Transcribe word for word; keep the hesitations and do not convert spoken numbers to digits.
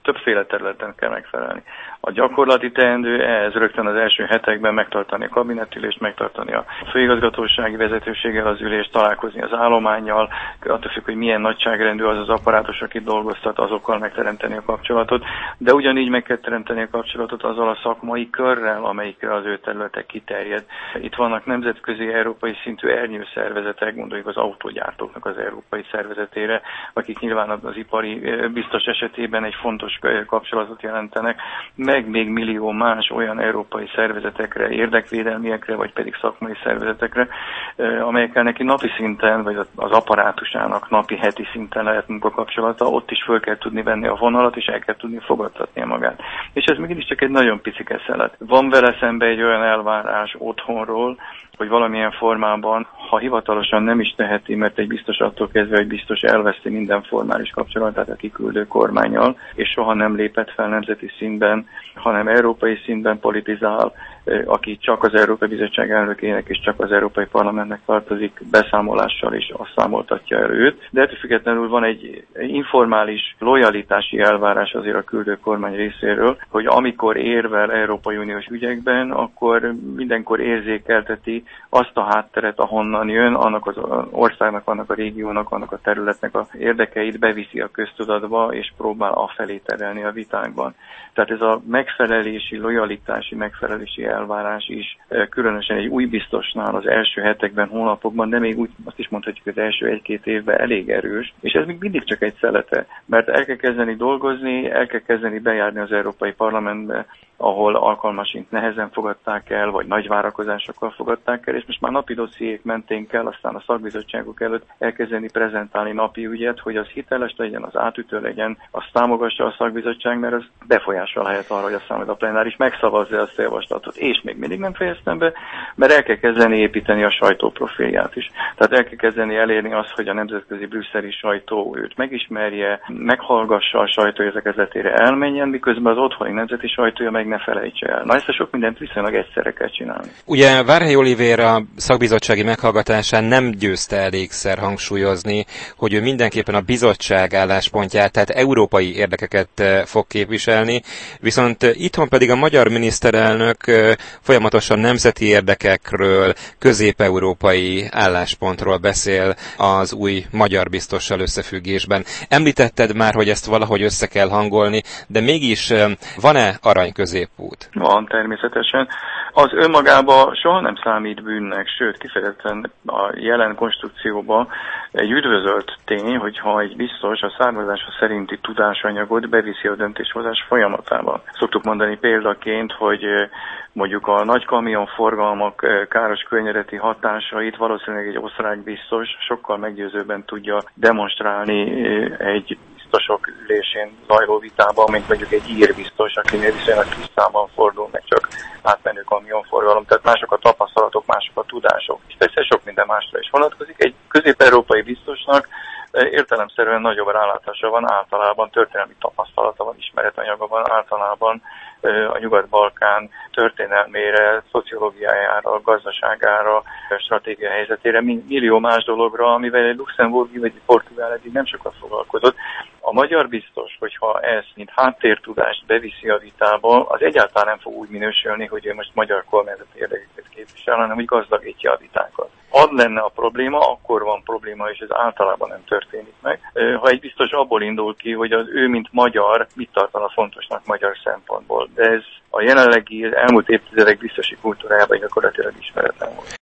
többféle területen kell megfelelni. A gyakorlati teendő ehhez rögtön az első hetekben megtartani a kabinetülést, megtartani a főigazgatósági vezetőséggel az ülést, találkozni az állománnyal, attól függ, hogy milyen nagyságrendű az az apparátus, aki dolgoztat, azokkal megteremteni a kapcsolatot, de ugyanígy meg kell teremteni a kapcsolatot azzal a szakmai körrel, amelyikre az ő területek kiterjed. Itt vannak nemzetközi, európai szintű ernyőszervezetek, gondoljuk az autógyártóknak az európai szervezetére, akik nyilván az ipari biztos esetében egy fontos kapcsolatot jelentenek, meg még millió más olyan európai szervezetekre, érdekvédelmiekre, vagy pedig szakmai szervezetekre, amelyekkel neki napi szinten, vagy az apparátusának napi, heti szinten lehet munkakapcsolata, ott is föl kell tudni venni a vonalat, és el kell tudni fogadtatnia magát. És ez mégis csak egy nagyon picike szelet. Van vele szembe egy olyan elvárás otthonról, hogy valamilyen formában, ha hivatalosan nem is teheti, mert egy biztos attól kezdve, hogy biztos elveszti minden formális kapcsolatát a kiküldő kormánnyal, és soha nem lépett fel nemzeti szintben, hanem európai szintben politizál, aki csak az Európai Bizottság elnökének és csak az Európai Parlamentnek tartozik beszámolással, és azt számoltatja el őt. De ettől függetlenül van egy informális lojalitási elvárás azért a küldő kormány részéről, hogy amikor érvel Európai Uniós ügyekben, akkor mindenkor érzékelteti azt a hátteret, ahonnan jön, annak az országnak, annak a régiónak, annak a területnek a érdekeit beviszi a köztudatba, és próbál afelé terelni a vitákban. Tehát ez a megfelelési, lojalitási megfelelési elvárás is különösen egy új biztosnál az első hetekben, hónapokban, de még úgy azt is mondhatjuk, hogy az első egy-két évben elég erős, és ez még mindig csak egy szelete, mert el kell kezdeni dolgozni, el kell kezdeni bejárni az Európai Parlamentbe, ahol alkalmasint nehezen fogadták el, vagy nagy várakozásokkal fogadták el, és most már napi dossziék mentén kell, aztán a szakbizottságok előtt elkezdeni prezentálni napi ügyet, hogy az hiteles legyen, az átütő legyen, azt támogassa a szakbizottság, mert az befolyással lehet arra, hogy aztán majd a plenáris megszavazza azt a javaslatot, és még mindig nem fejeztem be, mert el kell kezdeni építeni a sajtó profilját is. Tehát el kell kezdeni elérni azt, hogy a nemzetközi brüsszeli sajtó őt megismerje, meghallgassa a sajtó értekezletére, elmenjen, miközben az otthoni nemzeti sajtója meg ne felejtse el. Na, ezt a sok mindent viszonylag egyszerre kell csinálni. Ugye Várhelyi Olivér a szakbizottsági meghallgatásán nem győzte elégszer hangsúlyozni, hogy ő mindenképpen a bizottság álláspontját, tehát európai érdekeket fog képviselni, viszont itthon pedig a magyar miniszterelnök folyamatosan nemzeti érdekekről, közép-európai álláspontról beszél az új magyar biztossal összefüggésben. Említetted már, hogy ezt valahogy össze kell hangolni, de mégis van-e arany középút? Van, természetesen. Az önmagában soha nem számít bűnnek, sőt, kifejezetten a jelen konstrukcióban egy üdvözölt tény, hogyha egy biztos a származása szerinti tudásanyagot beviszi a döntéshozás folyamatába. Szoktuk mondani példaként, hogy mondjuk a nagy kamionforgalmak káros környezeti hatásait valószínűleg egy osztrák biztos sokkal meggyőzőbben tudja demonstrálni egy biztosok ülésén zajló vitában, mint mondjuk egy ír biztos, akinél viszonylag kis számban fordul meg csak átmenő kamionforgalom. Tehát mások a tapasztalatok, mások a tudások. És persze sok minden másra is vonatkozik. Egy közép-európai biztosnak értelemszerűen nagyobb rálátása van, általában történelmi tapasztalata van, ismeretanyaga van, általában a Nyugat-Balkán történelmére, szociológiájára, gazdaságára, stratégiai helyzetére, millió más dologra, amivel egy luxemburgi vagy egy portugál eddig nem sokat foglalkozott. A magyar biztos, hogyha ezt, mint háttértudást beviszi a vitába, az egyáltalán nem fog úgy minősülni, hogy ő most magyar kormányzati érdekeket képvisel, hanem úgy gazdagítja a vitákat. Az lenne a probléma, akkor van probléma, és ez általában nem történik meg. Ha egy biztos abból indul ki, hogy az ő, mint magyar, mit tartana fontosnak magyar szempontból. De ez a jelenlegi elmúlt évtizedek biztosi kultúrájában gyakorlatilag ismeretlen volt.